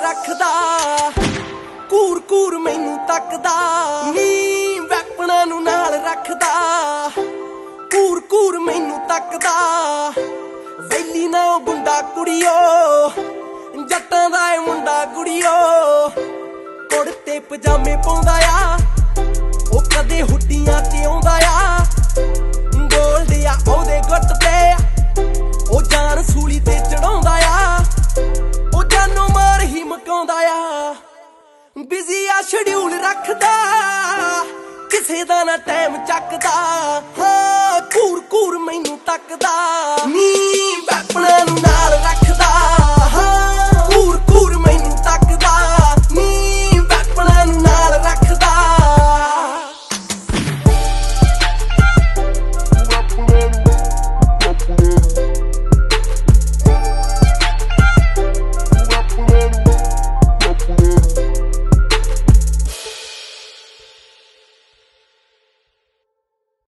ਰੱਖਦਾ ਕੂਰ ਕੂਰ ਮੈਨੂੰ ਤੱਕਦਾ ਨੀ ਵੈਪਣਾ ਨੂੰ ਨਾਲ ਰੱਖਦਾ ਕੂਰ ਕੂਰ ਮੈਨੂੰ ਤੱਕਦਾ ਵੈਲੀ ਨਾ ਗੁੰਡਾ ਕੁੜੀਓ ਜੱਟਾਂ ਦਾ ਏ ਮੁੰਡਾ ਕੁੜੀਓ ਕੁੜਤੇ ਪਜਾਮੇ ਪਾਉਂਦਾ ਆ ਉਹ ਕਦੇ ਹੁੱਡੀਆਂ ਤੇ ਆਉਂਦਾ ਆ ਗੋਲਡ ਆ ਉਹਦੇ ਗੁੱਟ ਤੇ ਉਹ ਜਾਨ ਸੂਲੀ ਤੇ ਚੜਾਉਂਦਾ ਆ ਉਹ ਜਾਨੋਂ ਮਾਰ ਹੀ ਮਕਾਉਂਦਾ ਆ ਬਿਜ਼ੀ ਆ ਸ਼ਡਿਊਲ ਰੱਖਦਾ ਕਿਸੇ ਦਾ ਨਾ ਟਾਈਮ ਚੱਕਦਾ ਹਾਂ ਕੂਰ ਕੂਰ ਮੈਨੂੰ ਤੱਕਦਾ